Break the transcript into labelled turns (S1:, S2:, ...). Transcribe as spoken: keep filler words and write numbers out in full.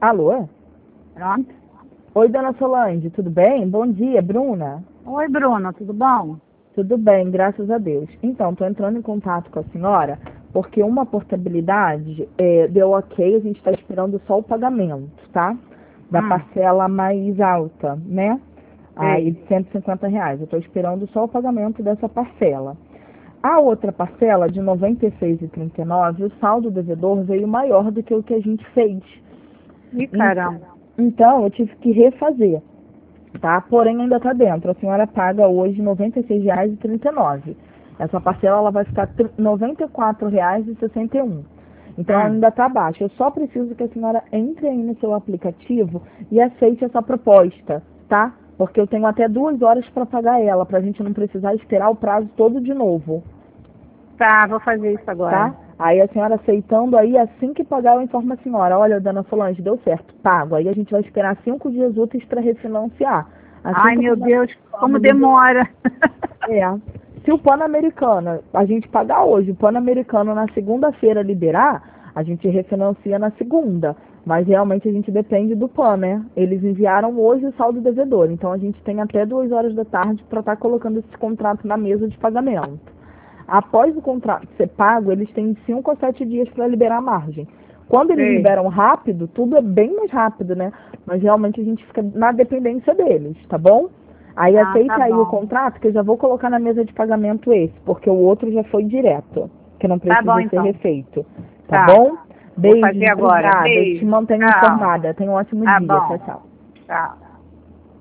S1: Alô?
S2: Pronto.
S1: Oi, dona Solange, tudo bem? Bom dia, Bruna.
S2: Oi, Bruna, tudo bom?
S1: Tudo bem, graças a Deus. Então, estou entrando em contato com a senhora porque uma portabilidade é, deu ok, a gente está esperando só o pagamento, tá? Da
S2: Hum.
S1: parcela mais alta, né? Aí
S2: Sei.
S1: de cento e cinquenta reais. Eu estou esperando só o pagamento dessa parcela. A outra parcela, de noventa e seis reais e trinta e nove centavos, o saldo devedor veio maior do que o que a gente fez.
S2: Ih, caramba.
S1: Então, eu tive que refazer, tá? Porém, ainda está dentro. A senhora paga hoje noventa e seis reais e trinta e nove centavos. Essa parcela ela vai ficar noventa e quatro reais e sessenta e um centavos. Então, ela
S2: Hum.
S1: ainda está baixa. Eu só preciso que a senhora entre aí no seu aplicativo e aceite essa proposta, tá? Porque eu tenho até duas horas para pagar ela, para a gente não precisar esperar o prazo todo de novo.
S2: Tá, vou fazer isso agora.
S1: Tá? Aí a senhora aceitando aí, assim que pagar, eu informo a senhora, olha, dona Solange, deu certo, pago. Aí a gente vai esperar cinco dias úteis para refinanciar. Assim
S2: Ai,
S1: que
S2: meu
S1: o
S2: Deus, como
S1: Pan-Americano
S2: demora.
S1: liberar- é. Se o Pan-Americano, a gente pagar hoje, o Pan-Americano na segunda-feira liberar, a gente refinancia na segunda. Mas realmente a gente depende do Pan, né? Eles enviaram hoje o saldo devedor. Então a gente tem até duas horas da tarde para estar colocando esse contrato na mesa de pagamento. Após o contrato ser pago, eles têm cinco a sete dias para liberar a margem. Quando eles
S2: Sei.
S1: liberam rápido, tudo é bem mais rápido, né? Mas realmente a gente fica na dependência deles, tá bom? Aí
S2: Ah,
S1: aceita
S2: tá
S1: aí o
S2: bom.
S1: contrato, que eu já vou colocar na mesa de pagamento esse, porque o outro já foi direto, que não
S2: Tá bom,
S1: precisa ser
S2: então.
S1: refeito. Tá
S2: Tá.
S1: bom?
S2: Vou fazer
S1: Beijos,
S2: agora.
S1: obrigada. Eu te
S2: Beijo.
S1: mantenho
S2: Tchau.
S1: informada. Tenha um ótimo
S2: Tá
S1: dia. Tchau,
S2: bom.
S1: tchau.
S2: Tchau.